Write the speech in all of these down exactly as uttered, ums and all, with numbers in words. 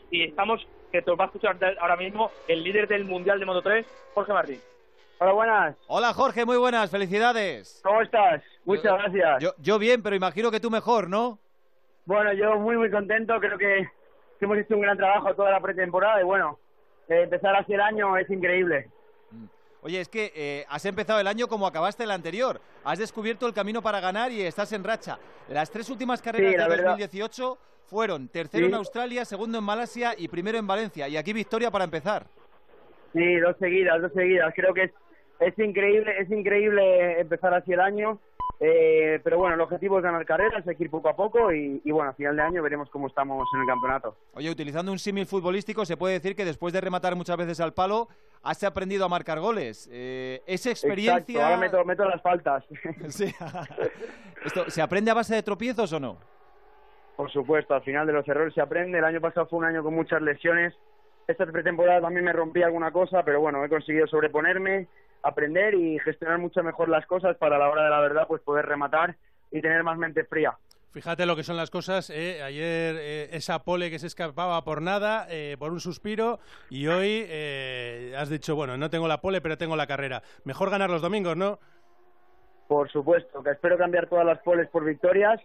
y estamos, que te va a escuchar ahora mismo, el líder del Mundial de Moto tres, Jorge Martín. Hola, buenas. Hola, Jorge, muy buenas, felicidades. ¿Cómo estás? Muchas yo, gracias. Yo, yo bien, pero imagino que tú mejor, ¿no? Bueno, yo muy, muy contento. Creo que, que hemos hecho un gran trabajo toda la pretemporada y bueno, eh, empezar así el año es increíble. Oye, es que eh, has empezado el año como acabaste el anterior. Has descubierto el camino para ganar y estás en racha. Las tres últimas carreras Sí, de verdad. dos mil dieciocho fueron tercero Sí. en Australia, segundo en Malasia y primero en Valencia. Y aquí victoria para empezar. Sí, dos seguidas, dos seguidas. Creo que es, es increíble, es increíble empezar así el año. Eh, pero bueno, el objetivo es ganar carreras, hay que ir poco a poco y, y bueno, a final de año veremos cómo estamos en el campeonato. Oye, utilizando un símil futbolístico, se puede decir que después de rematar muchas veces al palo, has aprendido a marcar goles. Eh, esa experiencia... Exacto, ahora meto, meto las faltas. Sí. Esto, ¿se aprende a base de tropiezos o no? Por supuesto, al final de los errores se aprende. El año pasado fue un año con muchas lesiones. Esta pretemporada también me rompí alguna cosa, pero bueno, he conseguido sobreponerme, aprender y gestionar mucho mejor las cosas para a la hora de la verdad pues poder rematar y tener más mente fría. Fíjate lo que son las cosas, ¿eh? Ayer eh, esa pole que se escapaba por nada, eh, por un suspiro, y hoy eh, has dicho, bueno, no tengo la pole, pero tengo la carrera. Mejor ganar los domingos, ¿no? Por supuesto, que espero cambiar todas las poles por victorias,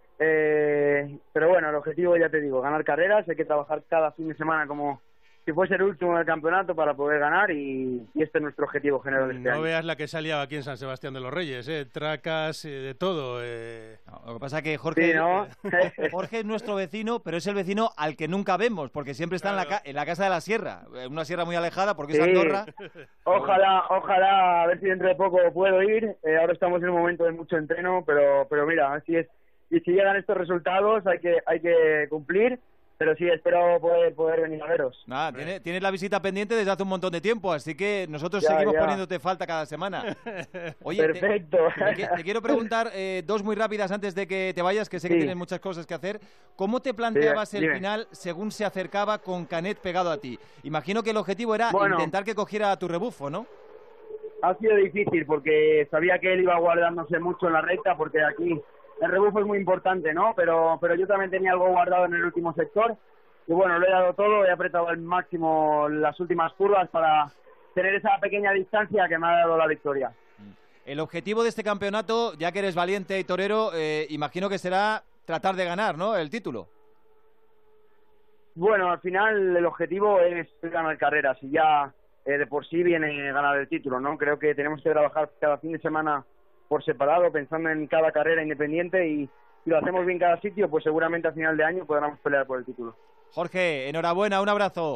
eh, pero bueno, el objetivo ya te digo, ganar carreras, hay que trabajar cada fin de semana como si fuese el último del campeonato para poder ganar y, y este es nuestro objetivo general de este no año. veas la que se ha liado aquí en San Sebastián de los Reyes, ¿eh? Tracas, eh, de todo. Eh. No, lo que pasa es que Jorge, Sí, ¿no? Jorge es nuestro vecino, pero es el vecino al que nunca vemos, porque siempre está Claro. en, la, en la casa de la sierra, en una sierra muy alejada, porque Sí. es Andorra. Ojalá, ojalá, a ver si dentro de poco puedo ir. Eh, ahora estamos en un momento de mucho entreno, pero, pero mira, así es. Y si llegan estos resultados, hay que, hay que cumplir. Pero sí, espero poder, poder venir a veros. Nada, tiene- tienes la visita pendiente desde hace un montón de tiempo, así que nosotros Ya, seguimos ya. poniéndote falta cada semana. Oye, te- Perfecto. Te, qui- te quiero preguntar eh, dos muy rápidas antes de que te vayas, que sé que Sí. tienes muchas cosas que hacer. ¿Cómo te planteabas Sí, el dime. final según se acercaba con Canet pegado a ti? Imagino que el objetivo era Bueno. intentar que cogiera tu rebufo, ¿no? Ha sido difícil porque sabía que él iba guardándose mucho en la recta porque aquí el rebufo es muy importante, ¿no? Pero, pero yo también tenía algo guardado en el último sector. Y bueno, lo he dado todo, he apretado al máximo las últimas curvas para tener esa pequeña distancia que me ha dado la victoria. El objetivo de este campeonato, ya que eres valiente y torero, eh, imagino que será tratar de ganar, ¿no? El título. Bueno, al final el objetivo es ganar carreras y ya eh, de por sí viene ganar el título, ¿no? Creo que tenemos que trabajar cada fin de semana por separado, pensando en cada carrera independiente y si lo hacemos bien cada sitio, pues seguramente a final de año podremos pelear por el título. Jorge, enhorabuena, un abrazo.